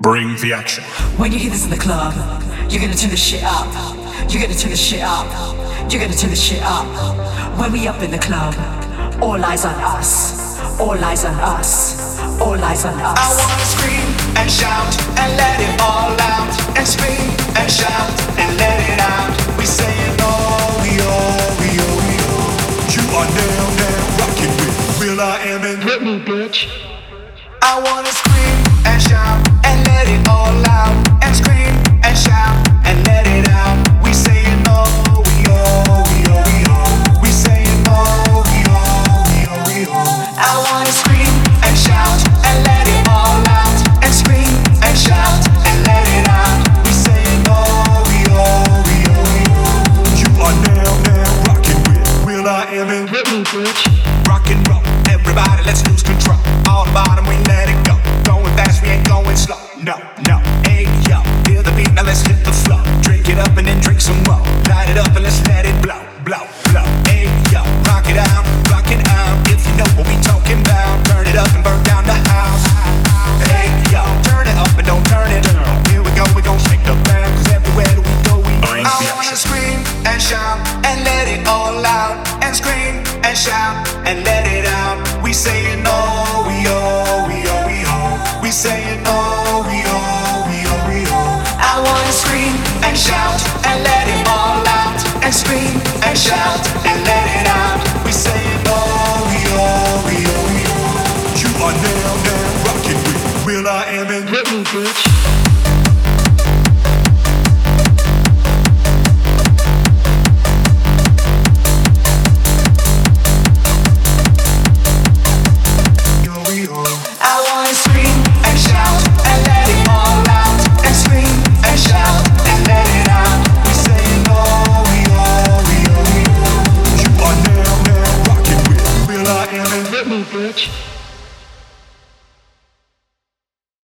Bring the action. When you hear this in the club, you're gonna turn the shit up. You're gonna turn the shit up. You're gonna turn the shit up. When we up in the club, all eyes on us. All eyes on us. All eyes on us. I wanna scream and shout and let it all out. And scream and shout and let it out. We saying oh, we oh, we oh, we oh. You are now rocking with Will I Am and Whitney, bitch. I wanna scream and shout and let it all out. And scream and shout and let it out. We saying oh, we oh, we oh, we oh. We saying oh, we oh, we oh, we oh. I wanna scream and shout and let it all out. And scream and shout and let it out. We saying oh, we oh, we oh, we oh. You are now rocking with Will I Am and Whitney, bitch. Rock and roll, everybody, let's lose control. All the bottom, we let it go. Going fast, we ain't going slow. No, no, hey yo, feel the beat, now let's hit the flow. Drink it up and then drink some more. Light it up and let's let it blow, blow, blow. Hey yo, rock it out, rock it out. If you know what we talking about, turn it up and burn down the house. Hey yo, turn it up and don't turn it down. Here we go, we gon' shake the ground, 'cause everywhere that we go, we Bring the I wanna action. scream and shout and let it all out. And scream and shout and let it out. We saying oh, we oh, we oh, we oh. We saying oh, we oh, we oh, we oh. I wanna scream and shout and let it all out. And scream and shout and let it out. We saying oh, we oh, we oh, we oh. You are now rocking with Will I Am and Whitney, bitch. I wanna scream and shout and let it all out. And scream and shout and let it out. We saying oh, we oh, we oh, we oh. You are now rocking with Will I Am and Whitney, bitch.